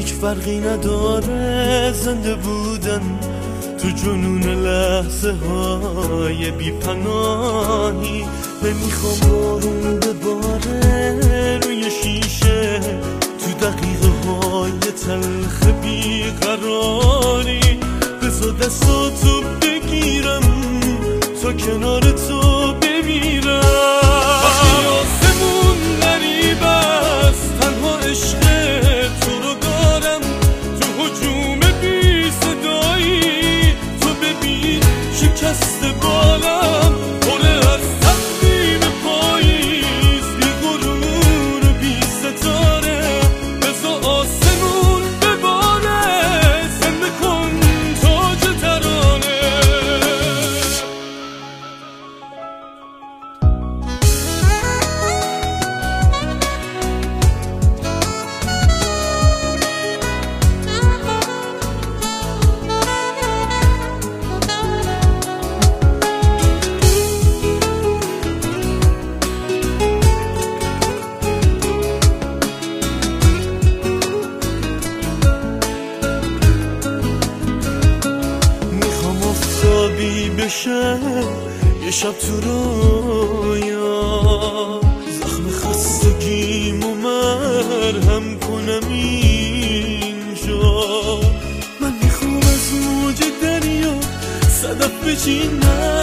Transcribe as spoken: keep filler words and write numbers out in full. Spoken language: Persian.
هیچ فرقی نداره زنده بودن تو جنون لحظه های بی پناهی. نمیخوام بارون بباره روی شیشه تو دقیقه های تلخ بیقراری. بذار دستاتو بگیرم تا کنار تو بمیرم. وقتی آسمون غریب است تنها عشق تو رو دارم تو هجوم بی صدایی. تو ببین شکست بالم پره از تقدیم پاییز، بی غرور و بی ستاره. بذار آسمون بباره زنده کن تاج ترانه. بشه یه شب تو رویا زخم خستگیمو مرهم کنم اینجا. من میخوام از موج دریا صدف بچینم